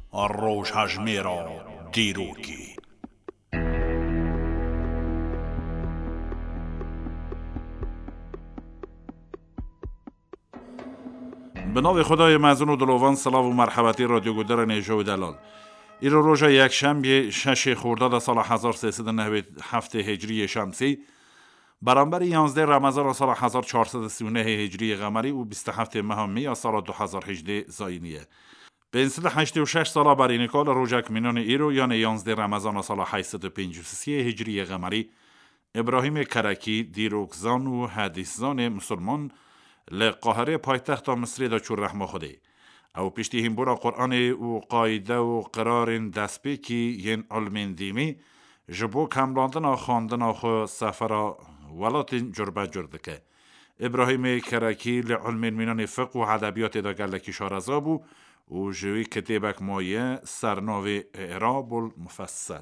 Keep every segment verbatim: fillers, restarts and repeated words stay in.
روژهجمه را دیروکی. به نام خدای مزون و دلوان، سلام و مرحبتی رادیو گودر نیجه و دلال. ایرو روژه یک شنبه شش خرداد سال هزار و سیصد و نود و هفت هجری شمسی برابر یازده رمضان سال هزار و چهارصد و سی و نه هجری قمری و بیست و هفت ماه می سال دو هزار و هجده زاینیه. به انسد هشتاد و شش سال برای نکال روژک مینون ایرو یعنی یازده رمضان سال هشتصد و پنجاه و سه هجری قمری ابراهیم کرکی دیروکزان و حدیثزان مسلمان لقاهره پایتخت مصر دا چور رحمه خوده او پشتی هم برا قرآن و قایده و قرار دست بکی ین علمین دیمی جبو کملاندن خواندن خو سفر ولات جربه جرده که ابراهیم کرکی لعلمین مینان فقه و ادبیات دا گلکی شارزابو و جوی کتیبک مایه سرناو اعراب المفصل.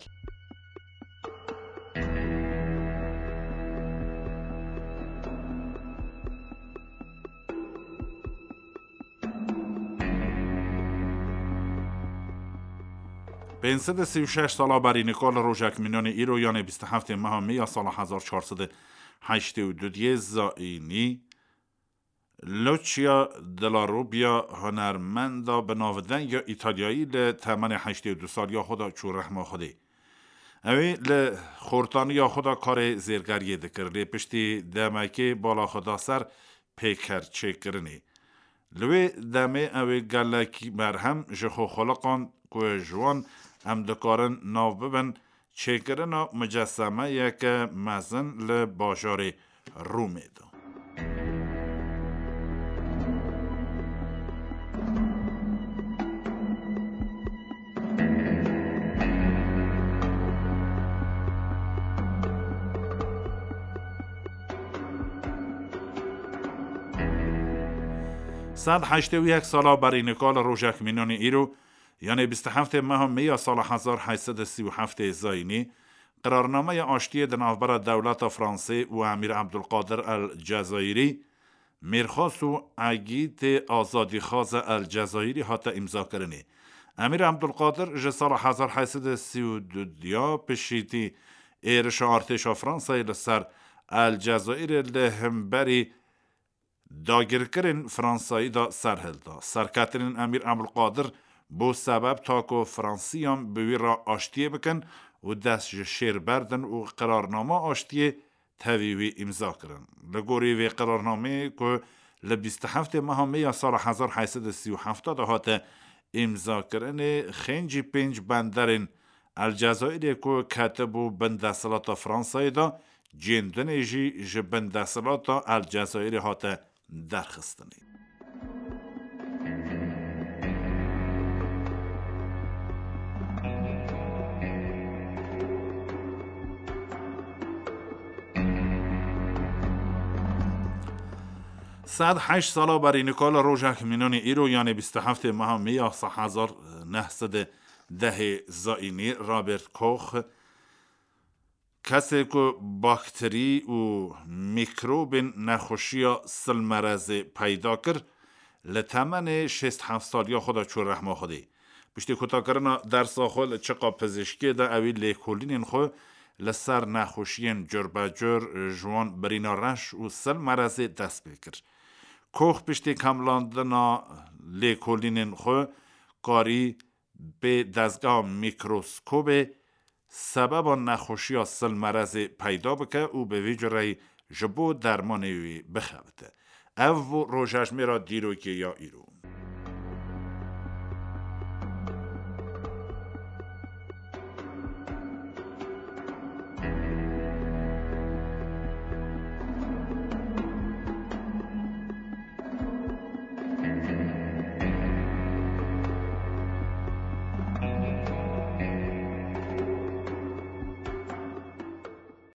به انسد سی و شش سالا بری نکال روژک مینان ایرو یعنی بیست و هفت ماه می سال هزار و چهارصد و هشتاد و دو زائینی لوچیا دلاروبیا هنرمندا به ناودن یا ایتالیایی لتمن هشتاد و دو سال یا خدا چور رحمه خوده اوی لخورتانی یا خدا کار زیرگریه دکر لی پشتی دمکه بالا خدا سر پیکر چه کرنه لوی دمه اوی گلکی مرهم جخو خلقان که جوان هم دکارن ناو ببن چه کرنا مجسمه یک مزن لباجار رومه دو. صد هشتاد و یک سالا برای نکال روژک مینان ایرو یعنی بیست و هفت ماه می سال هزار و هشتصد و سی و هفت زاینی قرارنامه آشتی دنافبر دولت فرانسه و امیر عبدالقادر الجزایری میرخواست و اگیت آزادی خواز الجزایری حتی امضا کرنی امیر عبدالقادر جه سال هزار و هشتصد و سی و دو دیا پشیتی ایرش ارتش فرانسه لسر الجزایر لهمبری داگرکرین فرانسایی دا سرهل دا سرکترین امیر عبدالقادر بو سبب تاکو فرانسیام بوی را آشتیه بکن و دست شیر بردن و قرارنامه آشتیه تاویوی امضا کرن لگوری وی قرارنامه که لبیست هفت ماه می سال هزار و هشتصد و سی و هفت دهات امضا کرن خنجی پنج بندرین الجزایری که کتب و بندسلات فرانسایی دا جندن جی جبندسلات الجزایری هات درخستنی صد هشت سالا برای نکال روژک مینان ایرو یعنی بیست و هفت ماه می هزار و نهصد و ده زائینی رابرت کوخ کسی که باکتری و میکروب نخوشی سلمرز پیدا کرد لتمن شست هفت سالی خدا چور رحمه خوده پشتی کتا کرنا در ساخل چقا پزشکی دا اوی لیکولین خو لسر نخوشین جربه جر جوان برینا رش و سلمرز دست بکر کوخ پشتی کملاندنا لیکولین خو کاری به دستگاه میکروسکوب سبب نخوشی اصل مرض پیدا بکه او به ویجره جبو درمانوی بخوابته او روژهجمه را دیروکی یا ایرو